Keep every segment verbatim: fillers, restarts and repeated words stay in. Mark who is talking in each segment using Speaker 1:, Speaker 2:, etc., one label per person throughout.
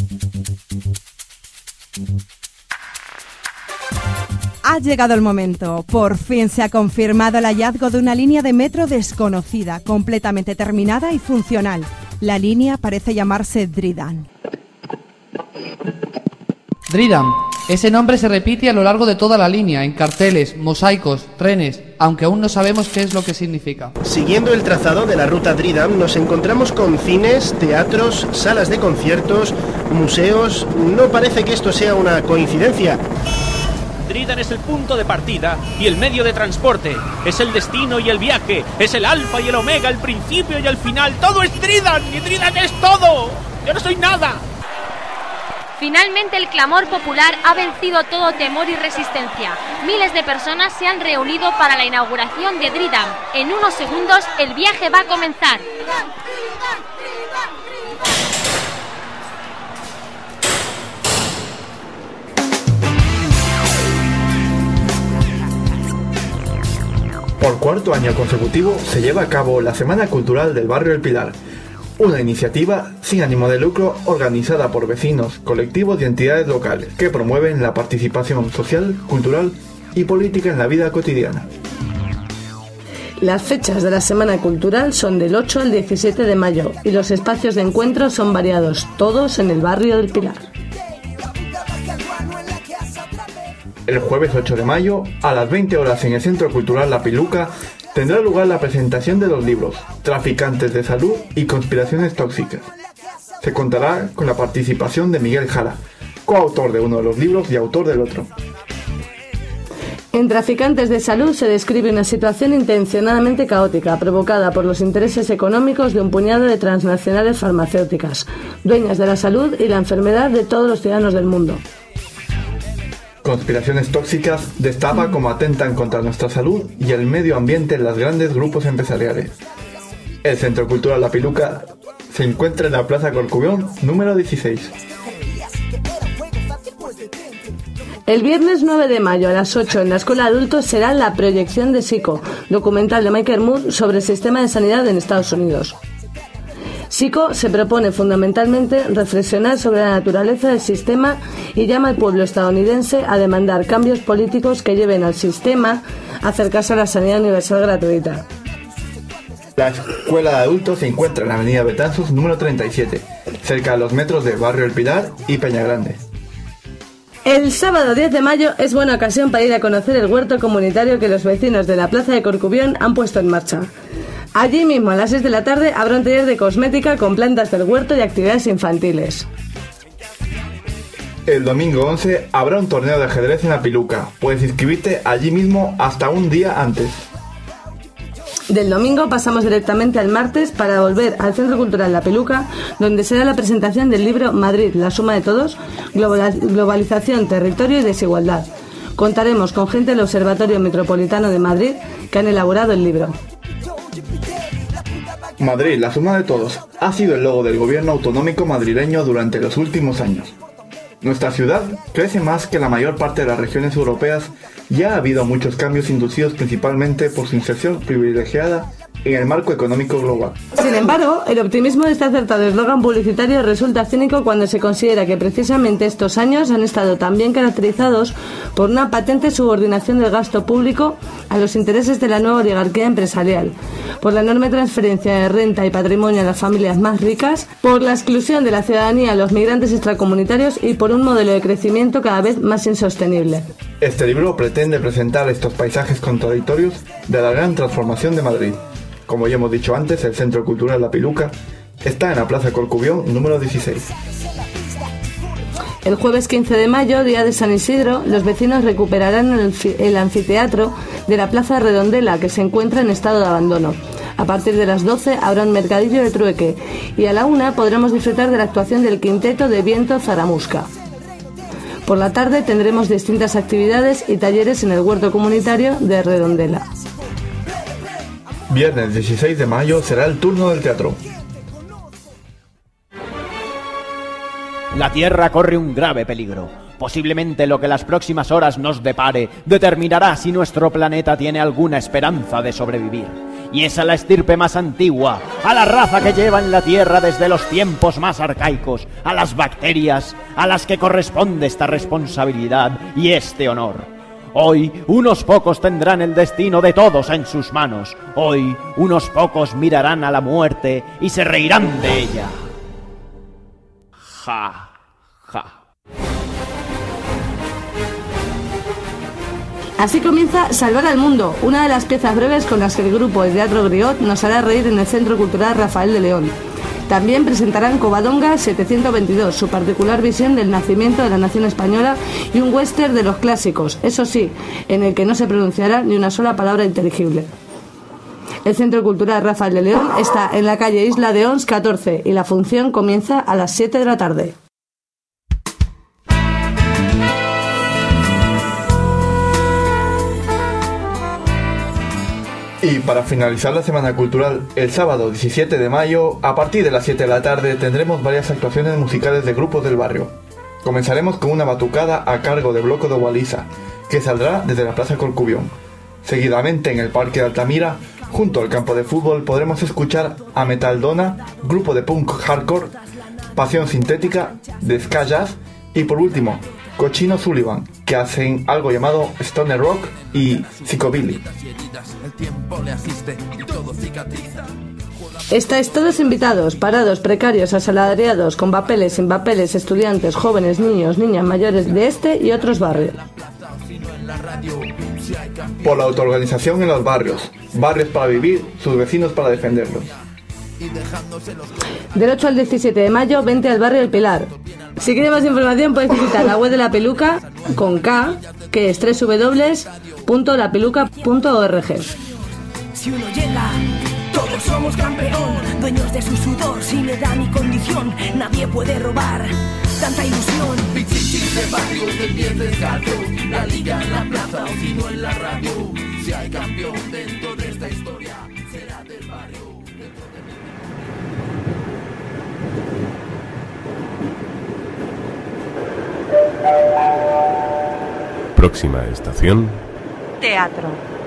Speaker 1: Ha llegado el momento. Por fin se ha confirmado el hallazgo de una línea de metro desconocida, completamente terminada y funcional. La línea parece llamarse Dryden.
Speaker 2: Dryden. Ese nombre se repite a lo largo de toda la línea, en carteles, mosaicos, trenes, aunque aún no sabemos qué es lo que significa.
Speaker 3: Siguiendo el trazado de la ruta Dryden, nos encontramos con cines, teatros, salas de conciertos, museos. No parece que esto sea una coincidencia.
Speaker 4: Dryden es el punto de partida y el medio de transporte. Es el destino y el viaje. Es el alfa y el omega, el principio y el final. ¡Todo es Dryden! ¡Y Dryden es todo! ¡Yo no soy nada!
Speaker 5: Finalmente el clamor popular ha vencido todo temor y resistencia. Miles de personas se han reunido para la inauguración de Dryden. En unos segundos el viaje va a comenzar.
Speaker 6: Por cuarto año consecutivo se lleva a cabo la Semana Cultural del Barrio El Pilar, una iniciativa sin ánimo de lucro organizada por vecinos, colectivos y entidades locales que promueven la participación social, cultural y política en la vida cotidiana.
Speaker 7: Las fechas de la Semana Cultural son del ocho al diecisiete de mayo y los espacios de encuentro son variados, todos en el Barrio del Pilar.
Speaker 6: El jueves ocho de mayo, a las veinte horas en el Centro Cultural La Piluca, tendrá lugar la presentación de los libros Traficantes de Salud y Conspiraciones Tóxicas. Se contará con la participación de Miguel Jara, coautor de uno de los libros y autor del otro.
Speaker 7: En Traficantes de Salud se describe una situación intencionadamente caótica, provocada por los intereses económicos de un puñado de transnacionales farmacéuticas, dueñas de la salud y la enfermedad de todos los ciudadanos del mundo.
Speaker 6: Conspiraciones Tóxicas destapa cómo atentan contra nuestra salud y el medio ambiente en los grandes grupos empresariales. El Centro Cultural La Piluca se encuentra en la Plaza Corcubión, número dieciséis.
Speaker 7: El viernes nueve de mayo a las ocho en la Escuela de Adultos será la proyección de Psycho, documental de Michael Moore sobre el sistema de sanidad en Estados Unidos. Psycho se propone fundamentalmente reflexionar sobre la naturaleza del sistema y llama al pueblo estadounidense a demandar cambios políticos que lleven al sistema a acercarse a la sanidad universal gratuita.
Speaker 6: La Escuela de Adultos se encuentra en la avenida Betanzos número treinta y siete, cerca de los metros de Barrio El Pilar y Peña Grande.
Speaker 7: El sábado diez de mayo es buena ocasión para ir a conocer el huerto comunitario que los vecinos de la Plaza de Corcubión han puesto en marcha. Allí mismo a las seis de la tarde habrá un taller de cosmética con plantas del huerto y actividades infantiles.
Speaker 6: El domingo once habrá un torneo de ajedrez en La Piluca. Puedes inscribirte allí mismo hasta un día antes.
Speaker 7: Del domingo pasamos directamente al martes para volver al Centro Cultural La Piluca, donde será la presentación del libro Madrid, la suma de todos, globalización, territorio y desigualdad. Contaremos con gente del Observatorio Metropolitano de Madrid que han elaborado el libro.
Speaker 6: Madrid, la suma de todos, ha sido el logo del gobierno autonómico madrileño durante los últimos años. Nuestra ciudad crece más que la mayor parte de las regiones europeas y ha habido muchos cambios inducidos principalmente por su inserción privilegiada en el marco económico global.
Speaker 7: Sin embargo, el optimismo de este acertado eslogan publicitario resulta cínico cuando se considera que precisamente estos años han estado también caracterizados por una patente subordinación del gasto público a los intereses de la nueva oligarquía empresarial, por la enorme transferencia de renta y patrimonio a las familias más ricas, por la exclusión de la ciudadanía a los migrantes extracomunitarios y por un modelo de crecimiento cada vez más insostenible.
Speaker 6: Este libro pretende presentar estos paisajes contradictorios de la gran transformación de Madrid. Como ya hemos dicho antes, el Centro Cultural La Piluca está en la Plaza Corcubión número dieciséis.
Speaker 7: El jueves quince de mayo, día de San Isidro, los vecinos recuperarán el, el anfiteatro de la Plaza Redondela, que se encuentra en estado de abandono. A partir de las doce habrá un mercadillo de trueque y a la una podremos disfrutar de la actuación del quinteto de viento Zaramusca. Por la tarde tendremos distintas actividades y talleres en el huerto comunitario de Redondela.
Speaker 6: Viernes dieciséis de mayo será el turno del teatro.
Speaker 4: La Tierra corre un grave peligro. Posiblemente lo que las próximas horas nos depare determinará si nuestro planeta tiene alguna esperanza de sobrevivir.
Speaker 8: Y es a la estirpe más antigua, a la raza que lleva en la tierra desde los tiempos más arcaicos, a las bacterias, a las que corresponde esta responsabilidad y este honor. Hoy, unos pocos tendrán el destino de todos en sus manos. Hoy, unos pocos mirarán a la muerte y se reirán de ella. Ja, ja.
Speaker 7: Así comienza Salvar al Mundo, una de las piezas breves con las que el grupo de teatro Griot nos hará reír en el Centro Cultural Rafael de León. También presentarán Covadonga setecientos veintidós, su particular visión del nacimiento de la nación española, y un western de los clásicos, eso sí, en el que no se pronunciará ni una sola palabra inteligible. El Centro Cultural Rafael de León está en la calle Isla de Ons catorce y la función comienza a las siete de la tarde.
Speaker 6: Y para finalizar la semana cultural, el sábado diecisiete de mayo, a partir de las siete de la tarde, tendremos varias actuaciones musicales de grupos del barrio. Comenzaremos con una batucada a cargo de Bloco de Gualiza, que saldrá desde la Plaza Corcubión. Seguidamente, en el Parque de Altamira, junto al campo de fútbol, podremos escuchar a Metaldona, grupo de punk hardcore, Pasión Sintética, de ska jazz y, por último, Cochino Sullivan, que hacen algo llamado Stoner Rock y Psychobilly.
Speaker 7: Estáis todos invitados, parados, precarios, asalariados, con papeles, sin papeles, estudiantes, jóvenes, niños, niñas, mayores de este y otros barrios.
Speaker 6: Por la autoorganización en los barrios, barrios para vivir, sus vecinos para defenderlos.
Speaker 7: Del ocho al diecisiete de mayo, vente al barrio El Pilar. Si quieres más información puedes visitar la web de La Peluca, con K, que es doble u doble u doble u punto la peluca punto org.
Speaker 9: Si uno llega, todos somos campeón, dueños de su sudor, sin edad ni condición, nadie puede robar tanta ilusión.
Speaker 10: Pichichis de barrio, de pies descalzos, la liga en la plaza o si no en la radio. Si hay campeón dentro de esta historia, será del barrio.
Speaker 11: Próxima estación:
Speaker 1: teatro.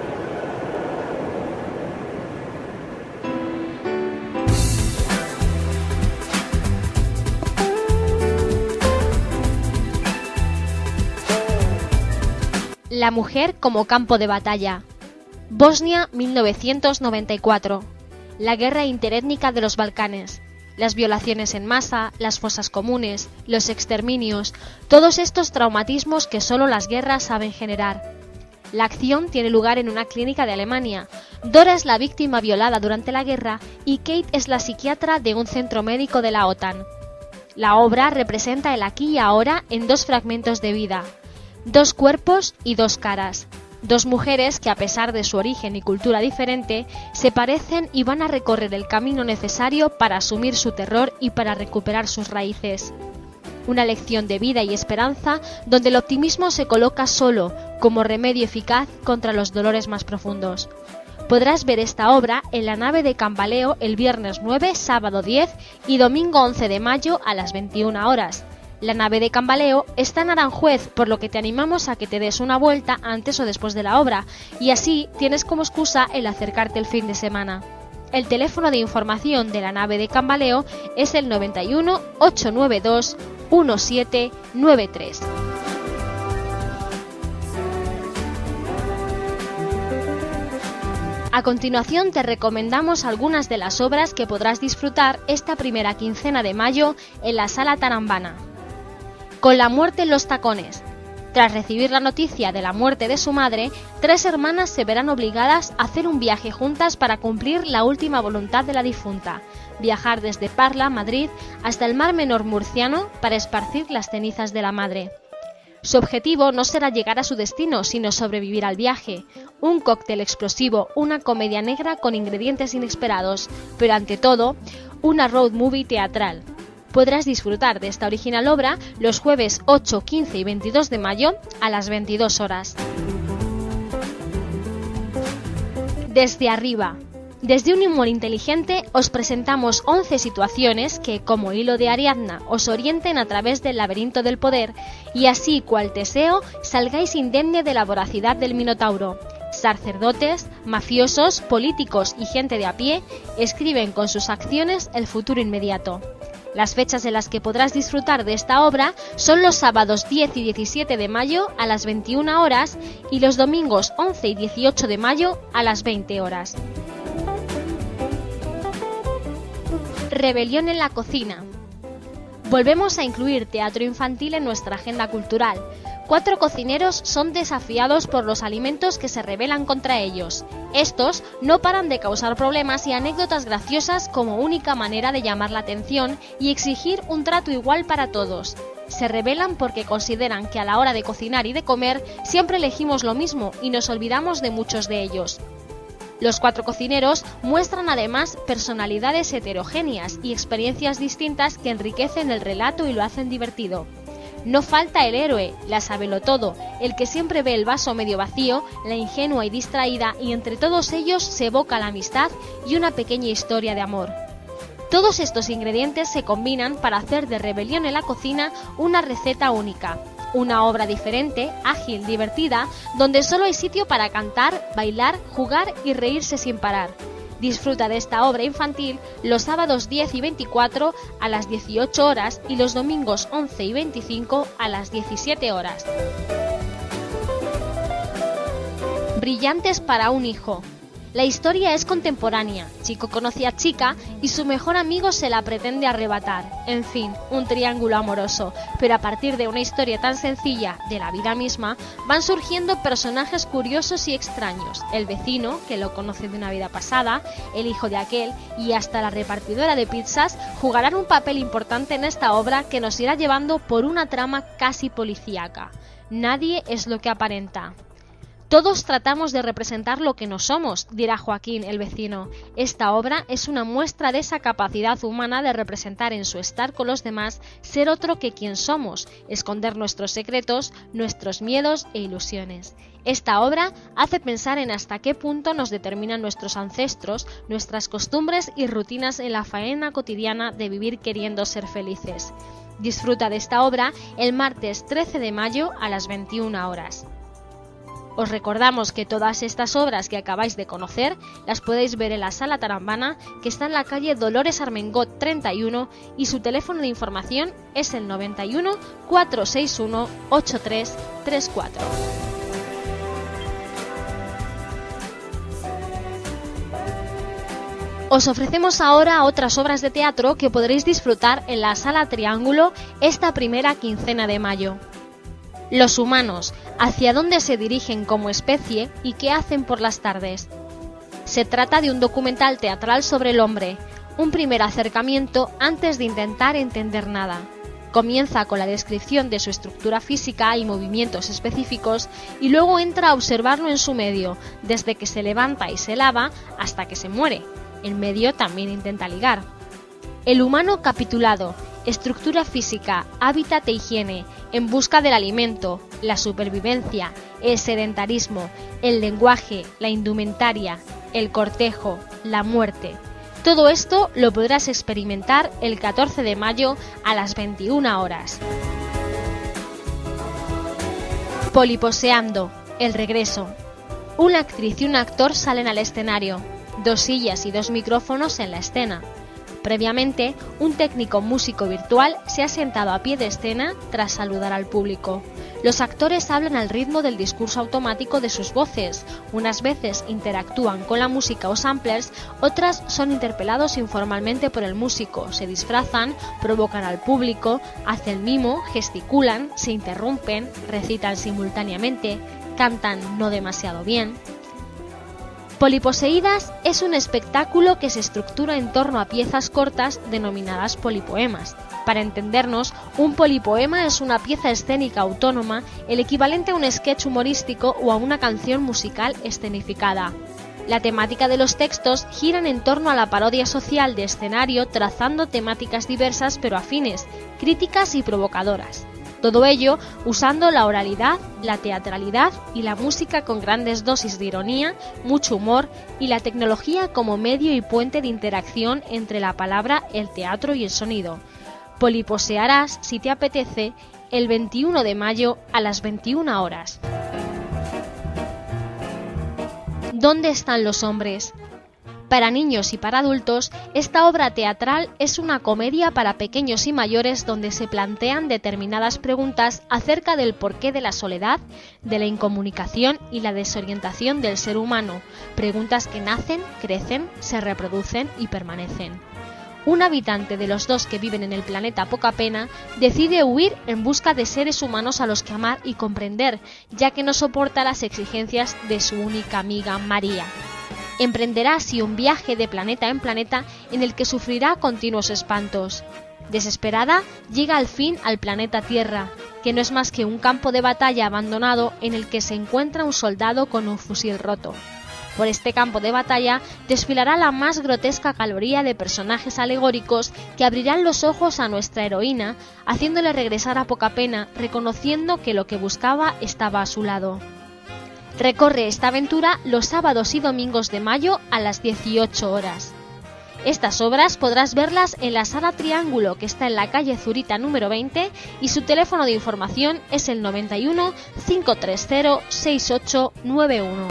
Speaker 5: La mujer como campo de batalla. Bosnia, mil novecientos noventa y cuatro. La guerra interétnica de los Balcanes. Las violaciones en masa, las fosas comunes, los exterminios, todos estos traumatismos que solo las guerras saben generar. La acción tiene lugar en una clínica de Alemania. Dora es la víctima violada durante la guerra y Kate es la psiquiatra de un centro médico de la OTAN. La obra representa el aquí y ahora en dos fragmentos de vida, dos cuerpos y dos caras. Dos mujeres que, a pesar de su origen y cultura diferente, se parecen y van a recorrer el camino necesario para asumir su terror y para recuperar sus raíces. Una lección de vida y esperanza donde el optimismo se coloca solo como remedio eficaz contra los dolores más profundos. Podrás ver esta obra en la nave de Cambaleo el viernes nueve, sábado diez y domingo once de mayo a las veintiuna horas. La nave de Cambaleo está en Aranjuez, por lo que te animamos a que te des una vuelta antes o después de la obra, y así tienes como excusa el acercarte el fin de semana. El teléfono de información de la nave de Cambaleo es el noventa y uno, ochocientos noventa y dos, diecisiete noventa y tres. A continuación te recomendamos algunas de las obras que podrás disfrutar esta primera quincena de mayo en la Sala Tarambana. Con la muerte en los tacones. Tras recibir la noticia de la muerte de su madre, tres hermanas se verán obligadas a hacer un viaje juntas para cumplir la última voluntad de la difunta, viajar desde Parla, Madrid, hasta el Mar Menor murciano para esparcir las cenizas de la madre. Su objetivo no será llegar a su destino, sino sobrevivir al viaje. Un cóctel explosivo, una comedia negra con ingredientes inesperados, pero ante todo, una road movie teatral. Podrás disfrutar de esta original obra los jueves ocho, quince y veintidós de mayo a las veintidós horas. Desde arriba. Desde un humor inteligente os presentamos once situaciones que, como hilo de Ariadna, os orienten a través del laberinto del poder y así, cual Teseo, salgáis indemne de la voracidad del Minotauro. Sacerdotes, mafiosos, políticos y gente de a pie escriben con sus acciones el futuro inmediato. Las fechas en las que podrás disfrutar de esta obra son los sábados diez y diecisiete de mayo a las veintiuna horas y los domingos once y dieciocho de mayo a las veinte horas. Rebelión en la cocina. Volvemos a incluir teatro infantil en nuestra agenda cultural. Cuatro cocineros son desafiados por los alimentos que se rebelan contra ellos. Estos no paran de causar problemas y anécdotas graciosas como única manera de llamar la atención y exigir un trato igual para todos. Se rebelan porque consideran que a la hora de cocinar y de comer siempre elegimos lo mismo y nos olvidamos de muchos de ellos. Los cuatro cocineros muestran además personalidades heterogéneas y experiencias distintas que enriquecen el relato y lo hacen divertido. No falta el héroe, la sabelotodo, el que siempre ve el vaso medio vacío, la ingenua y distraída, y entre todos ellos se evoca la amistad y una pequeña historia de amor. Todos estos ingredientes se combinan para hacer de Rebelión en la cocina una receta única, una obra diferente, ágil, divertida, donde solo hay sitio para cantar, bailar, jugar y reírse sin parar. Disfruta de esta obra infantil los sábados diez y veinticuatro a las dieciocho horas y los domingos once y veinticinco a las diecisiete horas. Brillantes para un hijo. La historia es contemporánea. Chico conoce a chica y su mejor amigo se la pretende arrebatar. En fin, un triángulo amoroso. Pero a partir de una historia tan sencilla, de la vida misma, van surgiendo personajes curiosos y extraños. El vecino, que lo conoce de una vida pasada, el hijo de aquel y hasta la repartidora de pizzas jugarán un papel importante en esta obra que nos irá llevando por una trama casi policíaca. Nadie es lo que aparenta. Todos tratamos de representar lo que no somos, dirá Joaquín, el vecino. Esta obra es una muestra de esa capacidad humana de representar en su estar con los demás ser otro que quien somos, esconder nuestros secretos, nuestros miedos e ilusiones. Esta obra hace pensar en hasta qué punto nos determinan nuestros ancestros, nuestras costumbres y rutinas en la faena cotidiana de vivir queriendo ser felices. Disfruta de esta obra el martes trece de mayo a las veintiuna horas. Os recordamos que todas estas obras que acabáis de conocer las podéis ver en la Sala Tarambana, que está en la calle Dolores Armengot treinta y uno, y su teléfono de información es el noventa y uno, cuatrocientos sesenta y uno, ochenta y tres treinta y cuatro. Os ofrecemos ahora otras obras de teatro que podréis disfrutar en la Sala Triángulo esta primera quincena de mayo. Los humanos, hacia dónde se dirigen como especie y qué hacen por las tardes. Se trata de un documental teatral sobre el hombre, un primer acercamiento antes de intentar entender nada. Comienza con la descripción de su estructura física y movimientos específicos y luego entra a observarlo en su medio, desde que se levanta y se lava hasta que se muere. El medio también intenta ligar. El humano capitulado, estructura física, hábitat e higiene, en busca del alimento, la supervivencia, el sedentarismo, el lenguaje, la indumentaria, el cortejo, la muerte. Todo esto lo podrás experimentar el catorce de mayo a las veintiuna horas. Poliposeando, el regreso. Una actriz y un actor salen al escenario, dos sillas y dos micrófonos en la escena. Previamente, un técnico músico virtual se ha sentado a pie de escena tras saludar al público. Los actores hablan al ritmo del discurso automático de sus voces. Unas veces interactúan con la música o samplers, otras son interpelados informalmente por el músico, se disfrazan, provocan al público, hacen mimo, gesticulan, se interrumpen, recitan simultáneamente, cantan no demasiado bien. Poliposeídas es un espectáculo que se estructura en torno a piezas cortas denominadas polipoemas. Para entendernos, un polipoema es una pieza escénica autónoma, el equivalente a un sketch humorístico o a una canción musical escenificada. La temática de los textos giran en torno a la parodia social de escenario, trazando temáticas diversas pero afines, críticas y provocadoras. Todo ello usando la oralidad, la teatralidad y la música con grandes dosis de ironía, mucho humor y la tecnología como medio y puente de interacción entre la palabra, el teatro y el sonido. Poliposearás, si te apetece, el veintiuno de mayo a las veintiuna horas. ¿Dónde están los hombres? Para niños y para adultos, esta obra teatral es una comedia para pequeños y mayores donde se plantean determinadas preguntas acerca del porqué de la soledad, de la incomunicación y la desorientación del ser humano, preguntas que nacen, crecen, se reproducen y permanecen. Un habitante de los dos que viven en el planeta Poca Pena decide huir en busca de seres humanos a los que amar y comprender, ya que no soporta las exigencias de su única amiga María. Emprenderá así un viaje de planeta en planeta en el que sufrirá continuos espantos. Desesperada, llega al fin al planeta Tierra, que no es más que un campo de batalla abandonado en el que se encuentra un soldado con un fusil roto. Por este campo de batalla desfilará la más grotesca galería de personajes alegóricos que abrirán los ojos a nuestra heroína, haciéndole regresar a Poca Pena, reconociendo que lo que buscaba estaba a su lado. Recorre esta aventura los sábados y domingos de mayo a las dieciocho horas. Estas obras podrás verlas en la Sala Triángulo, que está en la calle Zurita número veinte, y su teléfono de información es el noventa y uno, cinco tres cero, seis ocho nueve uno.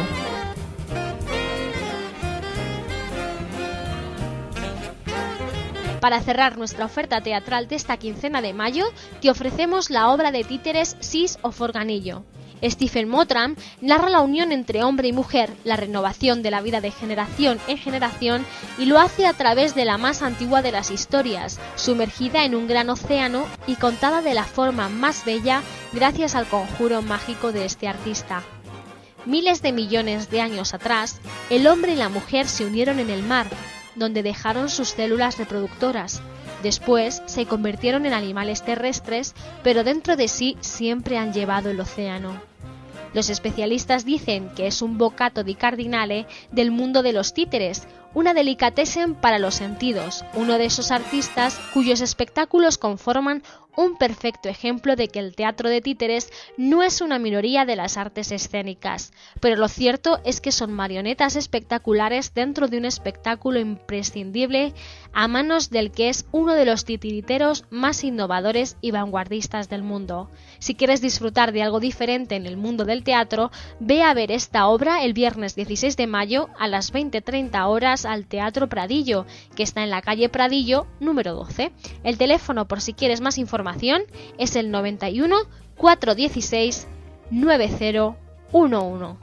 Speaker 5: Para cerrar nuestra oferta teatral de esta quincena de mayo, te ofrecemos la obra de títeres Sis of Organillo. Stephen Mottram narra la unión entre hombre y mujer, la renovación de la vida de generación en generación, y lo hace a través de la más antigua de las historias, sumergida en un gran océano y contada de la forma más bella gracias al conjuro mágico de este artista. Miles de millones de años atrás, el hombre y la mujer se unieron en el mar, donde dejaron sus células reproductoras. Después se convirtieron en animales terrestres, pero dentro de sí siempre han llevado el océano. Los especialistas dicen que es un boccato di cardinale del mundo de los títeres, una delicatessen para los sentidos, uno de esos artistas cuyos espectáculos conforman un perfecto ejemplo de que el teatro de títeres no es una minoría de las artes escénicas, pero lo cierto es que son marionetas espectaculares dentro de un espectáculo imprescindible a manos del que es uno de los titiriteros más innovadores y vanguardistas del mundo. Si quieres disfrutar de algo diferente en el mundo del teatro, ve a ver esta obra el viernes dieciséis de mayo a las veinte treinta horas al Teatro Pradillo, que está en la calle Pradillo número doce. El teléfono, por si quieres más información, es el noventa y uno, cuatrocientos dieciséis, noventa once.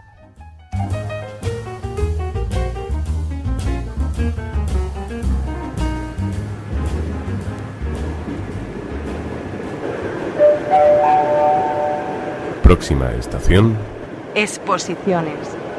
Speaker 11: Próxima estación.
Speaker 1: Exposiciones.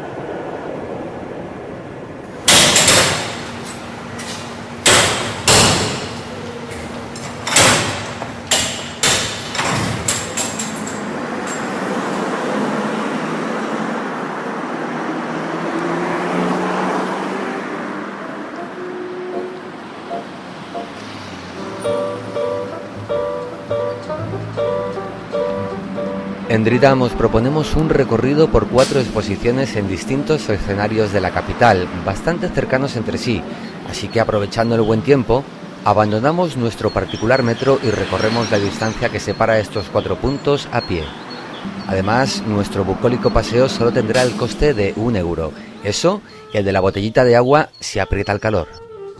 Speaker 12: En Dridam os proponemos un recorrido por cuatro exposiciones en distintos escenarios de la capital, bastante cercanos entre sí, así que aprovechando el buen tiempo, abandonamos nuestro particular metro y recorremos la distancia que separa estos cuatro puntos a pie. Además, nuestro bucólico paseo solo tendrá el coste de un euro, eso y el de la botellita de agua si aprieta el calor.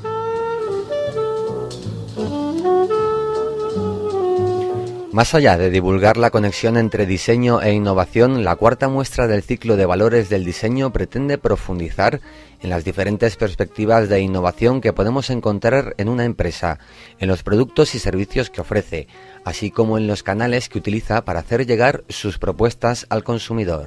Speaker 12: Más allá de divulgar la conexión entre diseño e innovación, la cuarta muestra del ciclo de valores del diseño pretende profundizar en las diferentes perspectivas de innovación que podemos encontrar en una empresa, en los productos y servicios que ofrece, así como en los canales que utiliza para hacer llegar sus propuestas al consumidor.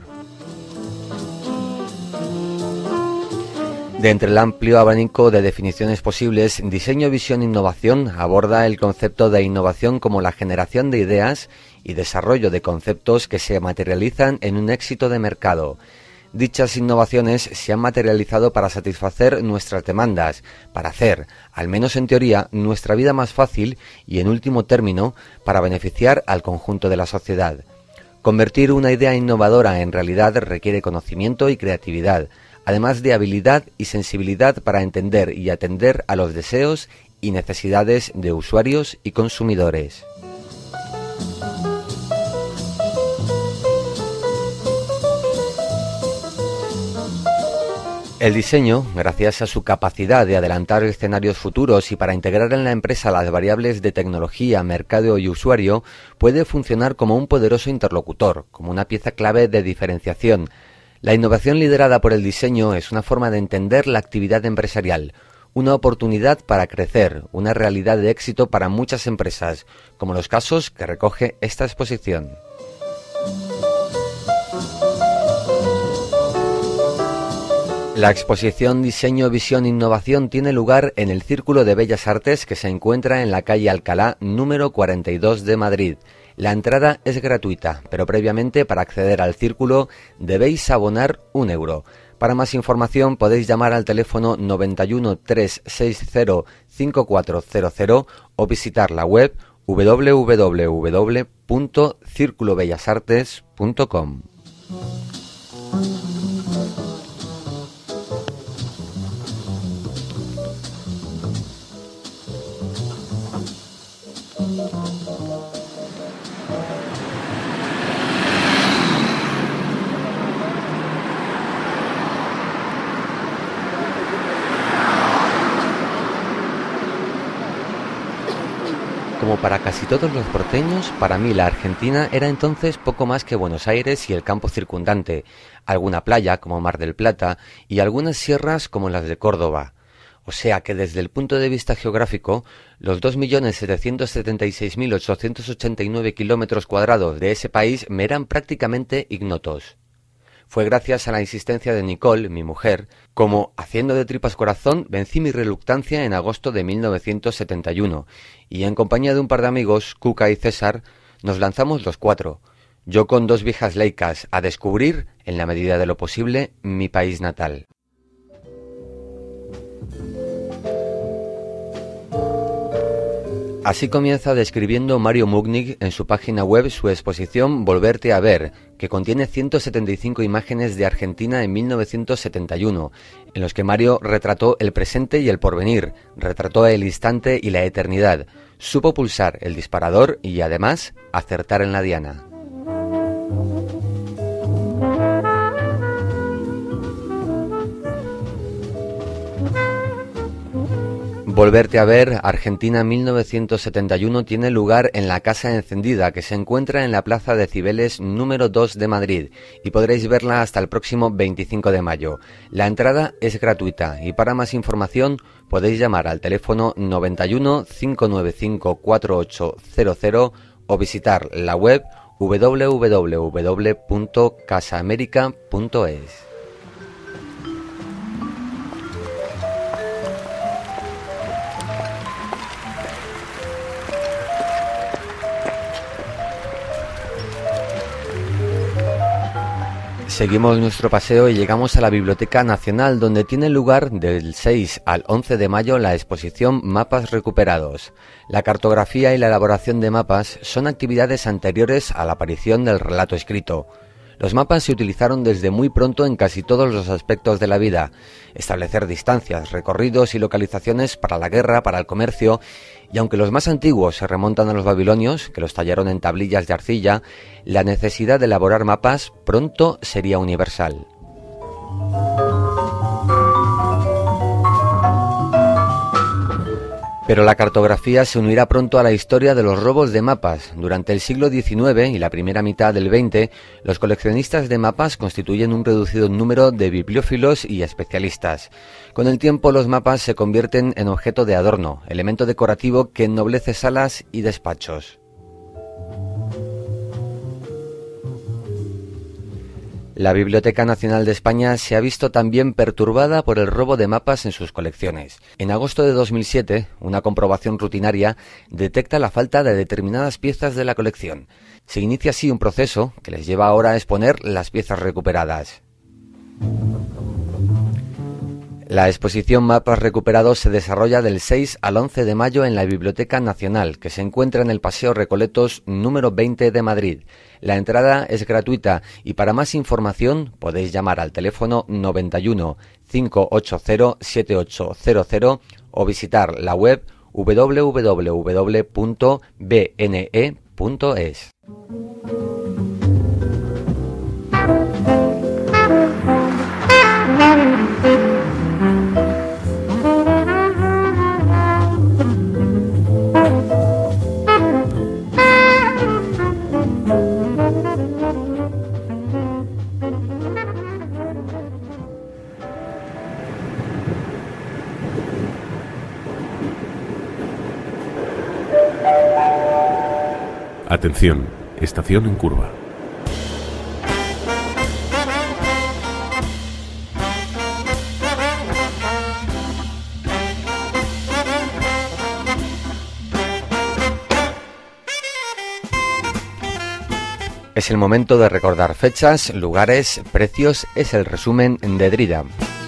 Speaker 12: De entre el amplio abanico de definiciones posibles, Diseño, Visión e Innovación aborda el concepto de innovación como la generación de ideas y desarrollo de conceptos que se materializan en un éxito de mercado. Dichas innovaciones se han materializado para satisfacer nuestras demandas, para hacer, al menos en teoría, nuestra vida más fácil y, en último término, para beneficiar al conjunto de la sociedad. Convertir una idea innovadora en realidad requiere conocimiento y creatividad, además de habilidad y sensibilidad para entender y atender a los deseos y necesidades de usuarios y consumidores. El diseño, gracias a su capacidad de adelantar escenarios futuros y para integrar en la empresa las variables de tecnología, mercado y usuario, puede funcionar como un poderoso interlocutor, como una pieza clave de diferenciación. La innovación liderada por el diseño es una forma de entender la actividad empresarial, una oportunidad para crecer, una realidad de éxito para muchas empresas, como los casos que recoge esta exposición. La exposición Diseño, Visión, Innovación tiene lugar en el Círculo de Bellas Artes que se encuentra en la calle Alcalá número cuarenta y dos de Madrid. La entrada es gratuita, pero previamente para acceder al círculo debéis abonar un euro. Para más información podéis llamar al teléfono noventa y uno, trescientos sesenta, cincuenta y cuatro cero cero o visitar la web doble u doble u doble u punto círculo bellas artes punto com. Como para casi todos los porteños, para mí la Argentina era entonces poco más que Buenos Aires y el campo circundante, alguna playa como Mar del Plata y algunas sierras como las de Córdoba. O sea que desde el punto de vista geográfico, los dos millones setecientos setenta y seis mil ochocientos ochenta y nueve kilómetros cuadrados de ese país me eran prácticamente ignotos. Fue gracias a la insistencia de Nicole, mi mujer, como, haciendo de tripas corazón, vencí mi reluctancia en agosto de mil novecientos setenta y uno, y en compañía de un par de amigos, Cuca y César, nos lanzamos los cuatro, yo con dos viejas leicas, a descubrir, en la medida de lo posible, mi país natal. Así comienza describiendo Mario Mugnig en su página web su exposición Volverte a ver, que contiene ciento setenta y cinco imágenes de Argentina en mil novecientos setenta y uno, en los que Mario retrató el presente y el porvenir, retrató el instante y la eternidad, supo pulsar el disparador y además acertar en la diana. Volverte a ver, Argentina mil novecientos setenta y uno, tiene lugar en la Casa Encendida, que se encuentra en la Plaza de Cibeles número dos de Madrid, y podréis verla hasta el próximo veinticinco de mayo. La entrada es gratuita, y para más información podéis llamar al teléfono noventa y uno, cinco nueve cinco, cuatro ocho cero cero o visitar la web doble u doble u doble u punto casa américa punto es. Seguimos nuestro paseo y llegamos a la Biblioteca Nacional, donde tiene lugar del seis al once de mayo la exposición Mapas Recuperados. La cartografía y la elaboración de mapas son actividades anteriores a la aparición del relato escrito. Los mapas se utilizaron desde muy pronto en casi todos los aspectos de la vida: establecer distancias, recorridos y localizaciones para la guerra, para el comercio, y aunque los más antiguos se remontan a los babilonios, que los tallaron en tablillas de arcilla, la necesidad de elaborar mapas pronto sería universal. Pero la cartografía se unirá pronto a la historia de los robos de mapas. Durante el siglo diecinueve y la primera mitad del veinte, los coleccionistas de mapas constituyen un reducido número de bibliófilos y especialistas. Con el tiempo, los mapas se convierten en objeto de adorno, elemento decorativo que ennoblece salas y despachos. La Biblioteca Nacional de España se ha visto también perturbada por el robo de mapas en sus colecciones. En agosto de dos mil siete, una comprobación rutinaria detecta la falta de determinadas piezas de la colección. Se inicia así un proceso que les lleva ahora a exponer las piezas recuperadas. La exposición Mapas Recuperados se desarrolla del seis al once de mayo en la Biblioteca Nacional, que se encuentra en el Paseo Recoletos número veinte de Madrid. La entrada es gratuita y para más información podéis llamar al teléfono noventa y uno, cinco ocho cero, siete ocho cero cero o visitar la web doble u doble u doble u punto b n e punto es.
Speaker 13: Thank you.
Speaker 11: Atención, estación en curva.
Speaker 12: Es el momento de recordar fechas, lugares, precios. Es el resumen de Dridam.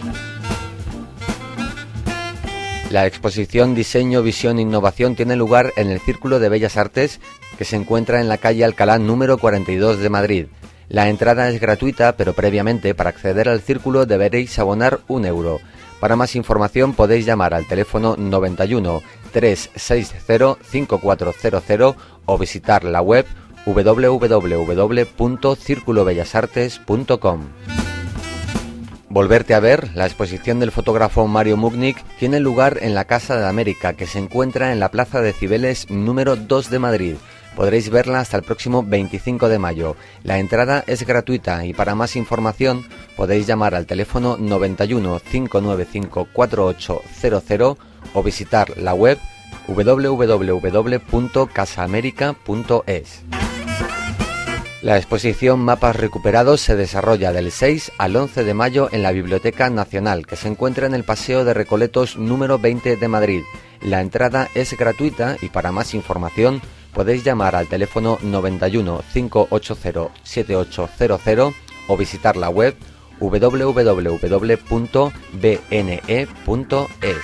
Speaker 12: La exposición Diseño, Visión e Innovación tiene lugar en el Círculo de Bellas Artes, que se encuentra en la calle Alcalá número cuarenta y dos de Madrid. La entrada es gratuita, pero previamente para acceder al círculo deberéis abonar un euro. Para más información podéis llamar al teléfono noventa y uno, trescientos sesenta, cincuenta y cuatro cero cero o visitar la web doble u doble u doble u punto círculo bellas artes punto com. Volverte a ver, la exposición del fotógrafo Mario Mugnick tiene lugar en la Casa de América, que se encuentra en la Plaza de Cibeles número dos de Madrid. Podréis verla hasta el próximo veinticinco de mayo. La entrada es gratuita y para más información podéis llamar al teléfono noventa y uno, cincuenta y nueve cinco, cuarenta y ocho cero cero o visitar la web doble u doble u doble u punto casa américa punto es. La exposición Mapas Recuperados se desarrolla del seis al once de mayo en la Biblioteca Nacional, que se encuentra en el Paseo de Recoletos número veinte de Madrid. La entrada es gratuita y para más información podéis llamar al teléfono noventa y uno, cincuenta y ocho cero, setenta y ocho cero cero o visitar la web doble u doble u doble u punto b n e punto es.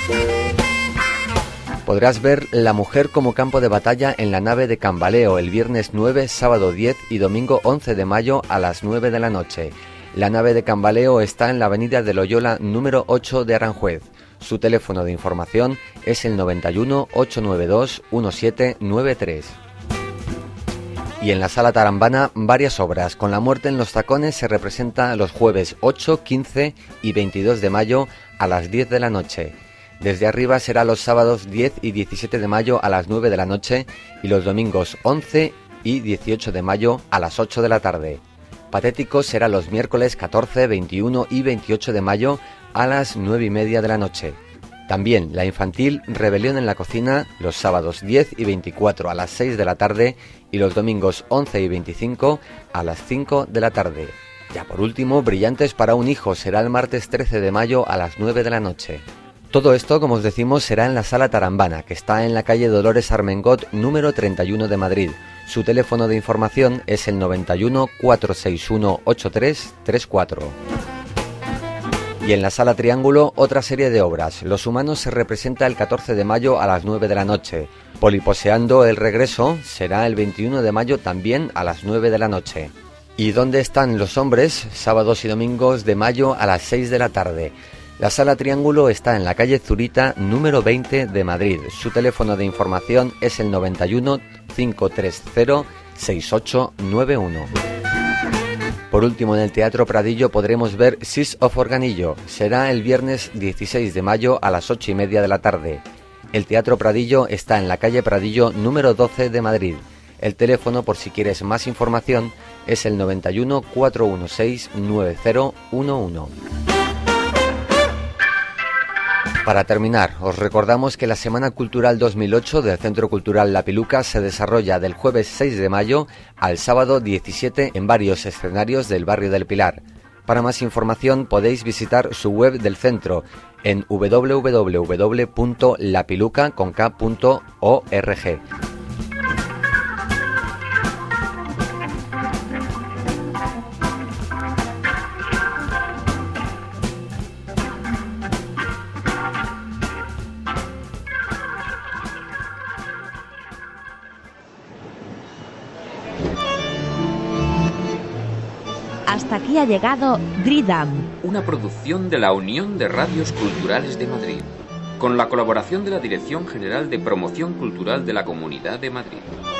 Speaker 12: Podrás ver La Mujer como campo de batalla en la nave de Cambaleo el viernes nueve, sábado diez y domingo once de mayo a las nueve de la noche. La nave de Cambaleo está en la avenida de Loyola número ocho de Aranjuez. Su teléfono de información es el noventa y uno, ochocientos noventa y dos, diecisiete noventa y tres. Y en la Sala Tarambana varias obras. Con la muerte en los tacones se representa los jueves ocho, quince y veintidós de mayo a las diez de la noche. Desde arriba será los sábados diez y diecisiete de mayo a las nueve de la noche y los domingos once y dieciocho de mayo a las ocho de la tarde. Patético será los miércoles catorce, veintiuno y veintiocho de mayo a las nueve y media de la noche. También la infantil Rebelión en la Cocina los sábados diez y veinticuatro a las seis de la tarde y los domingos once y veinticinco a las cinco de la tarde. Ya por último, Brillantes para un hijo será el martes trece de mayo a las nueve de la noche. Todo esto, como os decimos, será en la Sala Tarambana, que está en la calle Dolores Armengot número treinta y uno de Madrid. Su teléfono de información es el noventa y uno, cuatrocientos sesenta y uno, ochenta y tres treinta y cuatro. Y en la Sala Triángulo, otra serie de obras. Los humanos se representa el catorce de mayo a las nueve de la noche. Poliposeando el regreso será el veintiuno de mayo también a las nueve de la noche. ¿Y dónde están los hombres? Sábados y domingos de mayo a las seis de la tarde. La Sala Triángulo está en la calle Zurita número veinte de Madrid. Su teléfono de información es el noventa y uno, cincuenta y tres cero, sesenta y ocho noventa y uno. Por último, en el Teatro Pradillo podremos ver Six of Organillo. Será el viernes dieciséis de mayo a las ocho y media de la tarde. El Teatro Pradillo está en la calle Pradillo número doce de Madrid. El teléfono, por si quieres más información, es el noventa y uno, cuatrocientos dieciséis, noventa uno uno. Para terminar, os recordamos que la Semana Cultural dos mil ocho del Centro Cultural La Piluca se desarrolla del jueves seis de mayo al sábado diecisiete en varios escenarios del barrio del Pilar. Para más información podéis visitar su web del centro en doble u doble u doble u punto la piluca punto org.
Speaker 13: Hasta aquí ha llegado Dridam,
Speaker 14: una producción de la Unión de Radios Culturales de Madrid, con la colaboración de la Dirección General de Promoción Cultural de la Comunidad de Madrid.